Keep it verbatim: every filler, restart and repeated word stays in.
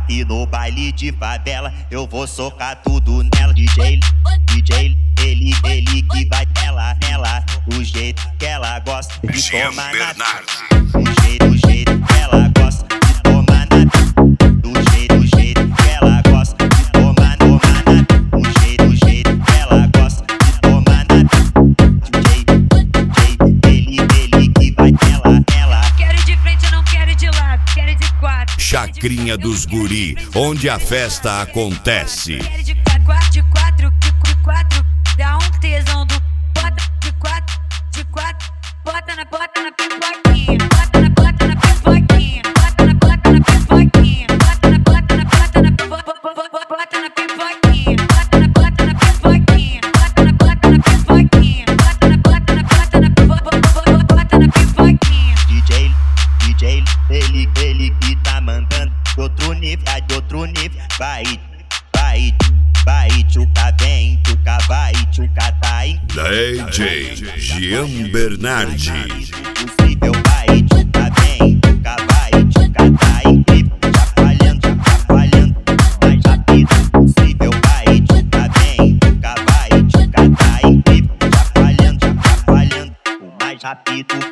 aqui no baile de favela eu vou socar tudo nela. D J, D J, ele, ele que vai nela, nela, do jeito que ela gosta de tomar na do jeito, do jeito que ela gosta de tomar na do jeito, do jeito que ela gosta de tomar, tomar na do jeito, do jeito que ela gosta de tomar na D J, D J, ele, ele que vai nela, nela. Quero de frente, não quero de lado, quero de quatro. Chacrinha dos Guri, onde a festa acontece. Quero de quatro, de quatro, de quatro, dá um tesão do bota de quatro, de quatro, bota na bota na pipoquinha, bota na bota na pipoquinha, bota na bota na pipoquinha, bota na bota na bota na bota na pipoquinha, bota na bota na pipoquinha, bota na bota na pipoquinha, bota na bota na bota na bota na pipoquinha. D J, D J, ele, ele que tá mandando de outro nível, de outro nível, vai, vai, vai, tchuca vem, tchuca vai, tchuca tá em D J Jean Bernardi. possível, vai, tchuca vem, tchuca vai, tchuca tá em já falhando, já falhando, mais rápido possível, vai, tchuca vem, tchuca vai, tchuca tá em já falhando, já falhando, o mais rápido